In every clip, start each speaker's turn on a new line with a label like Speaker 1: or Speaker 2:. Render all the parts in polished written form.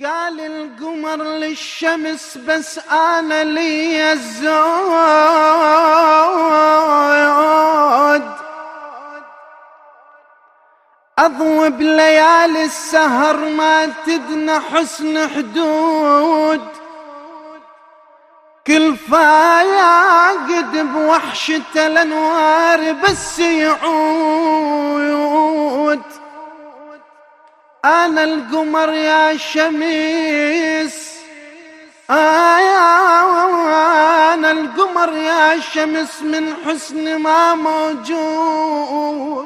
Speaker 1: قال القمر للشمس بس أنا لي الزود أضوي بليالي السهر ما تدنى حسن حدود كل فايقد بوحشة الأنوار بس يعود أنا القمر يا شمس أنا القمر يا شمس من حسن ما موجود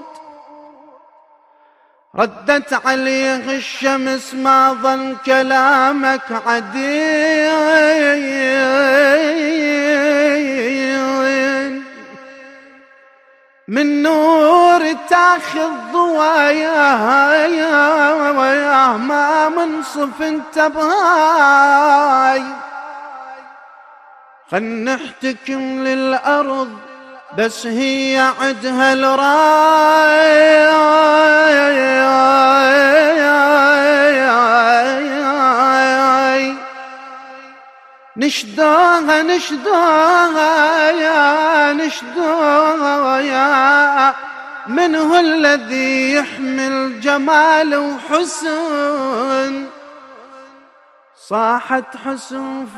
Speaker 1: ردت عليه الشمس ما ظن كلامك عديل من نور تاخذ ضوايا ما منصف انت بهاي خل نحتكم للأرض بس هي عدها الراي نشدوها نشدوها من هو الذي يحمل جمال وحسن صاحت حسن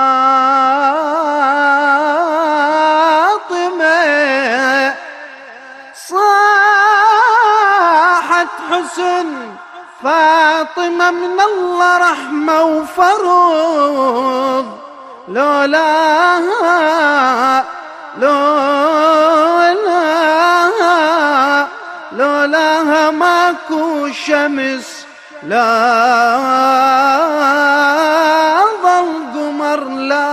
Speaker 1: فاطمة صاحت حسن فاطمة من الله رحمة وفروض لولاها ماكو شمس لا ظل قمر لا